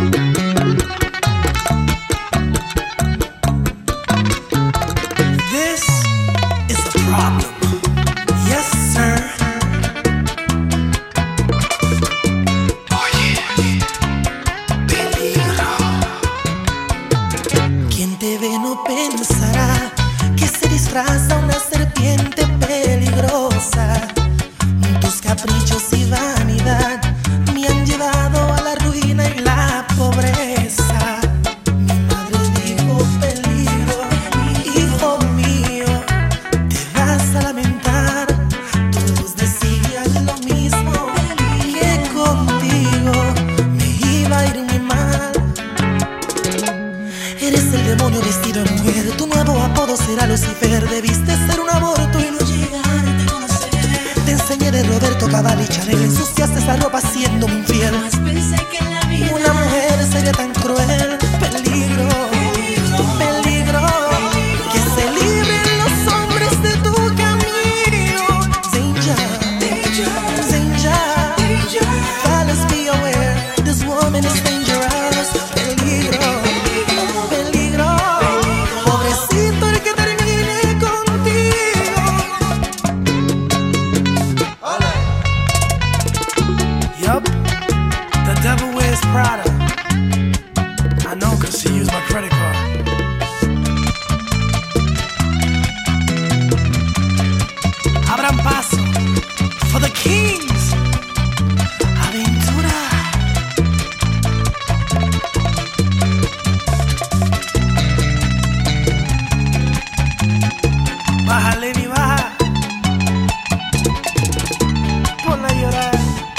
Una serpiente peligrosa. Tus caprichos y vanidad me han llevado a la ruina y la pobreza. Mi madre dijo: peligro, hijo mío, te vas a lamentar. Todos decían lo mismo, que contigo me iba a ir muy mal. Eres el demonio vestido en mujer, tu nuevo apodo será Lucifer. Debiste ser un aborto y no llegarte a conocer. Te enseñé de Roberto Cavalli y Chanel, ensuciaste esa ropa siendo un infiel. Jamás pensé que en la vida una mujer sería tan cruel. Peligro, peligro, que se libren los hombres de tu camino. Danger, danger, fellas be aware, this woman is dangerous. Peligro, peligro, pobrecito el que termine contigo. Yup, the devil wears Prada. I know, cause she used my credit card. Abran paso for the kings. Aventura. Baja, Lenny, baja. Ponla a llorar.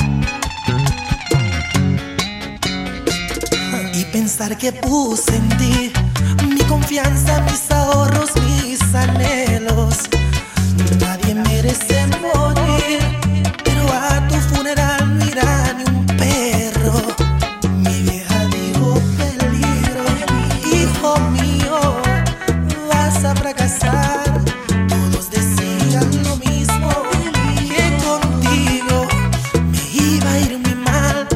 Y pensar que puse en ti mi confianza, mis ahorros, mis anhelos. Nadie merece morir, pero a tu funeral no irá ni un perro. Mi vieja dijo: peligro, hijo mío, vas a fracasar. Todos decían lo mismo, que contigo me iba a ir muy mal.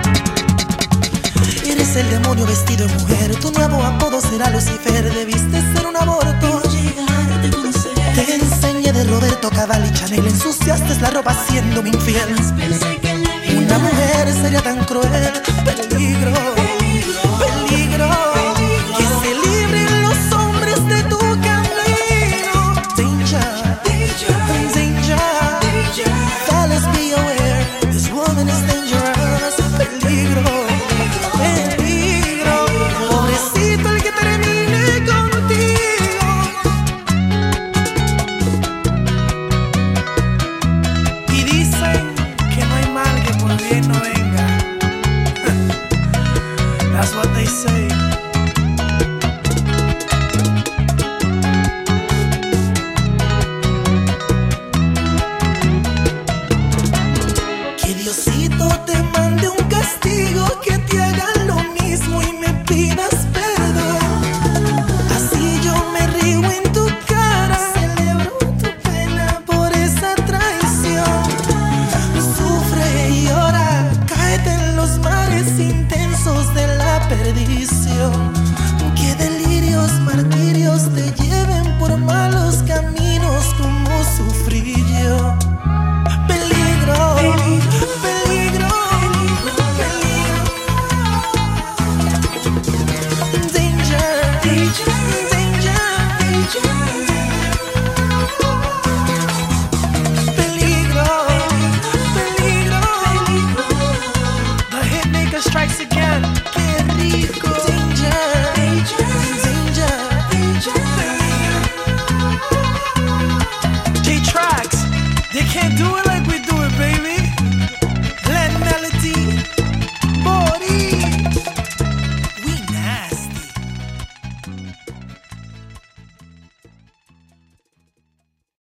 Eres el demonio vestido en mujer, tu nuevo apodo será Lucifer. Debiste ser un aborto, llegarte a conocer. te enseñé de Roberto Cavalli y Chanel, ensuciaste la ropa siéndome infiel. Jamás pensé que en la vida Una mujer sería tan cruel. Peligro, peligro, que se libren los hombres de tu camino. Danger, danger, fellas be aware, this woman is dangerous. Peligro, peligro, pobrecito el que termine contigo. Y dicen que no hay mal que por bien no venga. That's what they say. Que Diosito te mande un castigo, que te haga lo mismo y me pidas perdón. Así yo me río en tu cara, celebro tu pena por esa traición. Sufre y llora, cáete en los mares intensos de la perdición. Que delirios, martirios te lleven por malo